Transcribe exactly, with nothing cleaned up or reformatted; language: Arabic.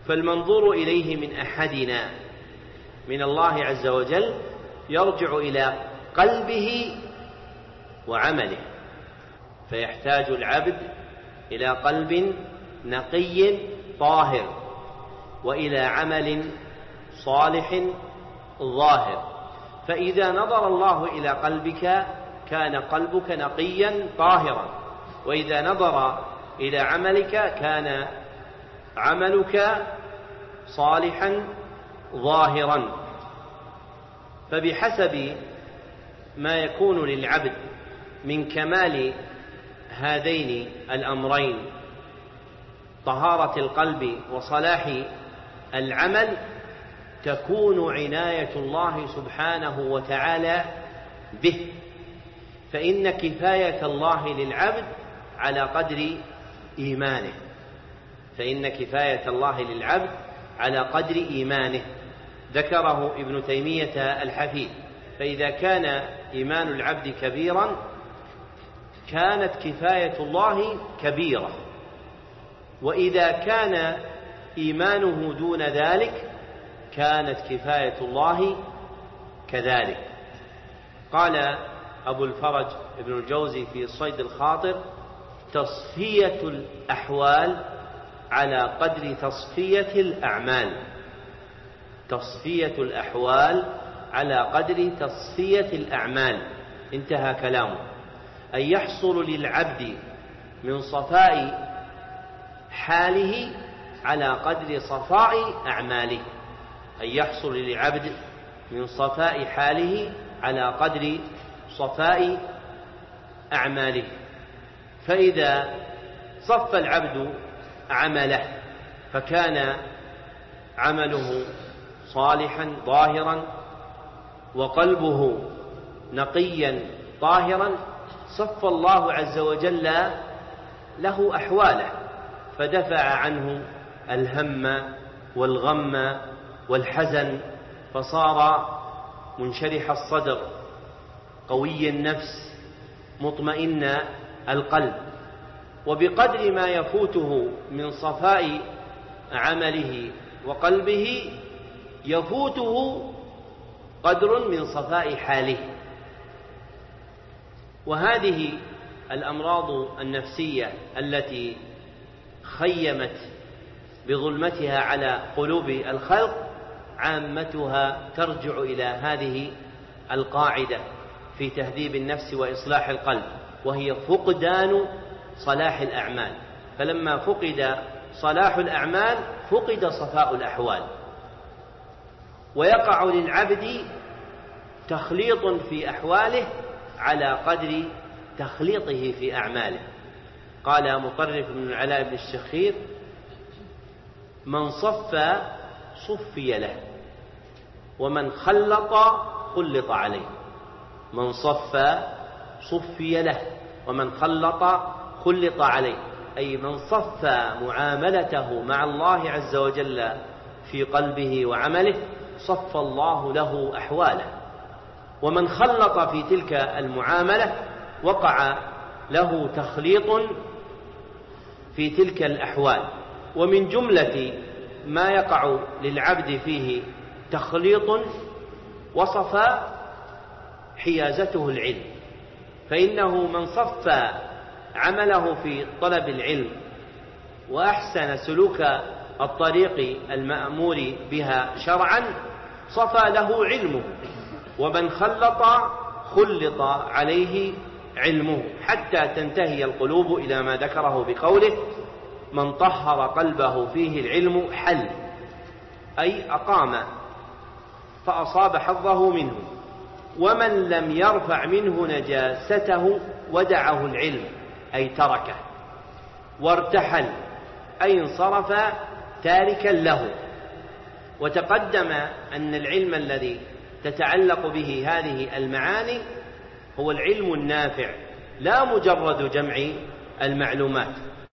فالمنظور إليه من أحدنا من الله عز وجل يرجع إلى قلبه وعمله، فيحتاج العبد إلى قلب نقي طاهر وإلى عمل صالح ظاهر. فإذا نظر الله إلى قلبك كان قلبك نقيا طاهرا، وإذا نظر إلى عملك كان عملك صالحا ظاهرا. فبحسب ما يكون للعبد من كمال هذين الأمرين طهارة القلب وصلاح العمل تكون عناية الله سبحانه وتعالى به. فإن كفاية الله للعبد على قدر إيمانه فإن كفاية الله للعبد على قدر إيمانه ذكره ابن تيمية الحفيد. فإذا كان إيمان العبد كبيرا كانت كفاية الله كبيرة، وإذا كان إيمانه دون ذلك كانت كفاية الله كذلك. قال أبو الفرج ابن الجوزي في صيد الخاطر: تصفية الأحوال على قدر تصفية الأعمال تصفية الأحوال على قدر تصفية الأعمال. انتهى كلامه. أن يحصل للعبد من صفاء حاله على قدر صفاء أعماله أن يحصل للعبد من صفاء حاله على قدر صفاء أعماله. فإذا صف العبد عمله فكان عمله صالحا ظاهرا وقلبه نقيا طاهرا صف الله عز وجل له أحواله، فدفع عنه الهم والغم والحزن، فصار منشرح الصدر قوي النفس مطمئن القلب. وبقدر ما يفوته من صفاء عمله وقلبه يفوته قدر من صفاء حاله. وهذه الأمراض النفسية التي خيمت بظلمتها على قلوب الخلق عامتها ترجع إلى هذه القاعدة في تهذيب النفس وإصلاح القلب، وهي فقدان صلاح الأعمال. فلما فقد صلاح الأعمال فقد صفاء الأحوال، ويقع للعبد تخليط في أحواله على قدر تخليطه في أعماله. قال مطرف بن العلاء بن الشخير: من صفى صفي له ومن خلط خلط عليه. من صفى صفي له ومن خلط خلط عليه، أي من صفى معاملته مع الله عز وجل في قلبه وعمله صف الله له أحواله، ومن خلط في تلك المعاملة وقع له تخليط في تلك الأحوال. ومن جملة ما يقع للعبد فيه تخليط وصف حيازته العلم، فإنه من صفى عمله في طلب العلم وأحسن سلوك الطريق المأمور بها شرعا صفى له علمه، ومن خلط خلط عليه علمه، حتى تنتهي القلوب إلى ما ذكره بقوله: من طهر قلبه فيه العلم حل، أي أقام فأصاب حظه منه. ومن لم يرفع منه نجاسته ودعه العلم، أي تركه، وارتحل، أي انصرف تاركا له. وتقدم أن العلم الذي تتعلق به هذه المعاني هو العلم النافع، لا مجرد جمع المعلومات.